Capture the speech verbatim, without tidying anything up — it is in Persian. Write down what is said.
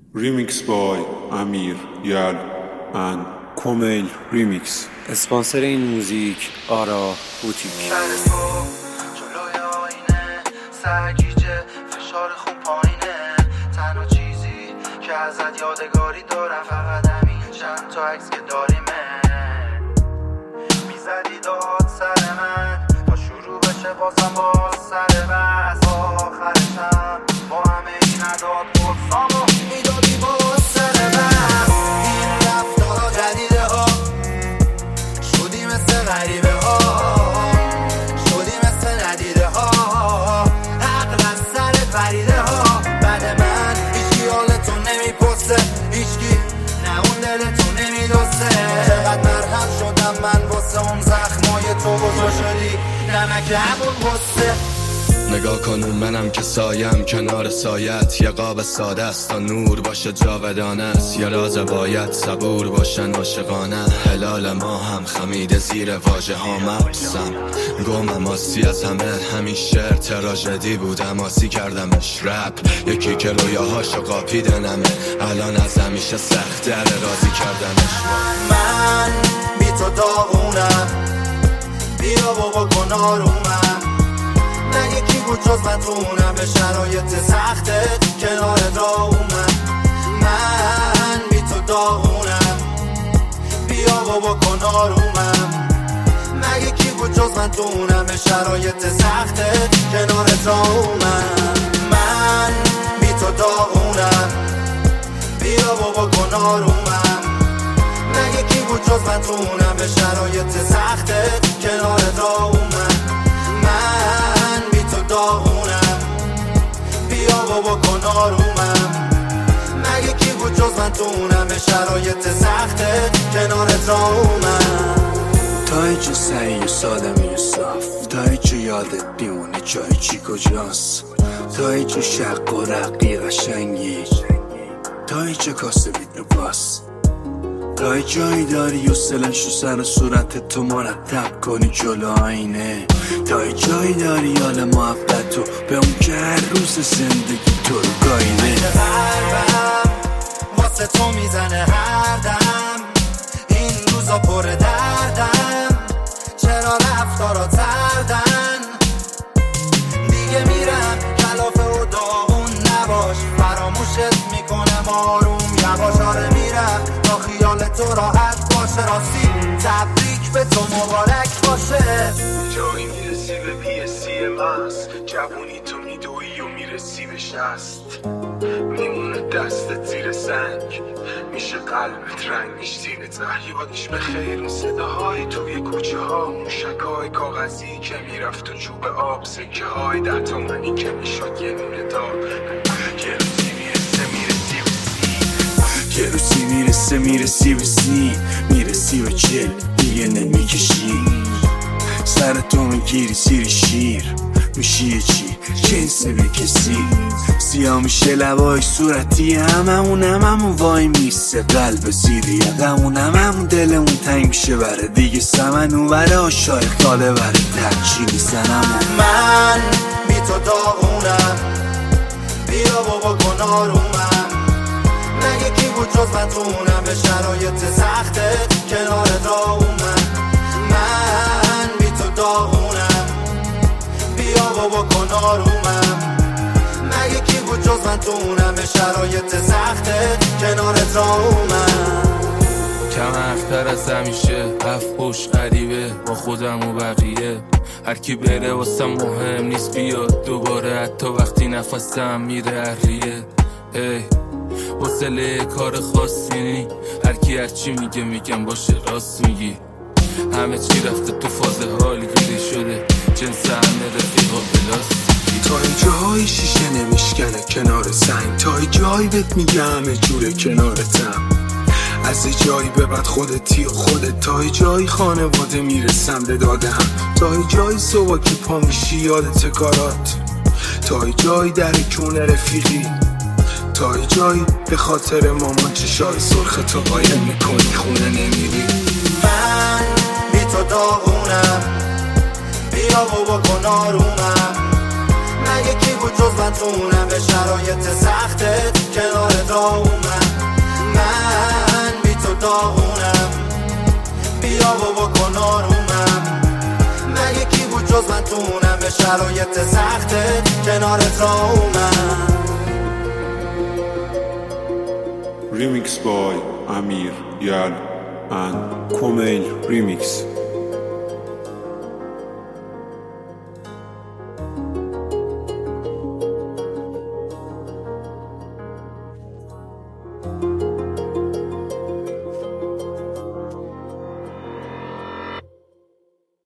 Remix by امیر یل and کومیل ریمیکس. اسپانسر این موزیک آرا بوتیک. جلوی آینه سرگیجه فشار خون پایینه، تنها چیزی که ازت یادگاری دارم فقط همین چند تا عکس که داریمه. میزدی داد سر من تا شروع بشه بازم باز سر بس، آخرشم با همه این عداد بازامو میدادی باز سر بس. این رفتارا جدیده ها شدی مثل غریبه ها، شدی مثل ندیده ها، عقل از سر پریده ها. بعد من هیچی حالتو نمیپرسه، هیچکی نه اون دلتو نمیدوسته. چقدر مرهم شدم من واسه اون زخمای تو، بزرگ شدی نمک همون غصه. نگاه کن اون منم که سایم کنار سایت، یه قاب ساده است تا نور باشه جاودانه است. یه راز باید صبور باشن عاشقانه، هلال ما هم خمیده زیر واژه ها مبسم. گمم آسی از همه همین شعر تراژدی بود، اماسی کردمش رپ. یکی که رویاهاشو قاپیدنمه الان از همیشه سخت در راضی کردنش. من بی تو داغونم، بیا بابا کن آرومم. نه یکی بود جز من تونم به شرایط سختت کنار راهومم. من بی تو داغونم، بیا بابا کن آرومم. نه یکی بود جز من تونم به شرایط سختت کنار راهومم. من بی تو داغونم، بیا بابا کن آرومم. نه یکی بود جز من تونم به شرایط سختت کنار راهومم. من بی تو داغونم، بیا بابا کن آرومم. نه یکی بود جز من تونم به شرایط سختت کنارت راهومم. تا اینجا سعی و سالمی و صاف، تا اینجا یادت بیمونه جای چی کجاست. تا اینجا شق و رقی قشنگی، تا اینجا کاسه بیت نپاس. تا جایی داری و سلنشو سر صورت تو مرتب کنی جلو آینه. تا جایی داری حال محبتو به اون که هر روز زندگی تو رو گاینه. قلبم واسه تو میزنه هر دم، این روزا پر دردم. چرا رفتارا تردن دیگه میرم کلافه و داغون نباش. فراموشت میکنم آروم یواش. آره میرم تا خیال تو راحت باشه. راستی تبریک به تو مبارک باشه. جایی میرسی به پی سی ماست، جوونی تو میدوی و میرسی به شست. میمونه دستت زیر سنگ، میشه قلبت رنگش زیر ته. یادش به خیر صداهای توی کوچه ها، موشکای کاغذی که میرفت و چوب آب، سکه های ده تومنی که میشد یه نونه دار. یه روزی میرسه میرسی به سی، یه روزی میرسه میرسی به سی، میرسی به چل دیگه نمیکشی. سرتو میگیری سیر شیر، میشی چی جنس به کسی. سیاه میشه لبای صورتی هممون، هممون وای میسه قلب زیری یقمون. هممون دلمون تنگ میشه بره دیگه سمن اون بره آشای خاله بره ترچی میزنمون. من بی تو داغونم، بیا بابا کن آرومم. نه یکی بود جز من تونم به شرایط سختت کنار راهومم. من بی تو داغونم، بیا بابا کن آرومم. نه یکی بود جز من تونم به شرایط سختت کنارت راهومم. کم اختر از همیشه هفت پوش غریبه با خودم و بقیه. هر کی بره واسم مهم نیست بیاد دوباره، حتی وقتی نفسم میره اریه. ای حوصله کار خاصی نی، هر کی هر چی میگه میگم باشه راست میگی. همه چی رفته تو فاز حالی گیری شده، جنس همه رفیقا پلاستیکی. تا این جایی شیشه نمیشکنه کنار سنگ، تا این جایی بهت میگه همه جوره کنارتم. از این جایی به بعد خودتی و خودت، تا این جایی خانواده میرسم به داده هم. تا این جایی صبح که پا میشی یادت کارات، تا این جایی در کونه رفیقی. تا این جایی به خاطر مامان چشای سرخ تو قایم میکنی خونه نمیری. من بی تو داغونم، بیا بابا کن آرومم. مگه کی بود جز من تو اونم به شرایط سختت کنارت را اومد. من بی تو داغونم بیا و بکن آرومم. مگه کی بود جز من تو اونم به شرایط سختت کنارت را اومد. Remix by Amir Yal and Kumail Remix.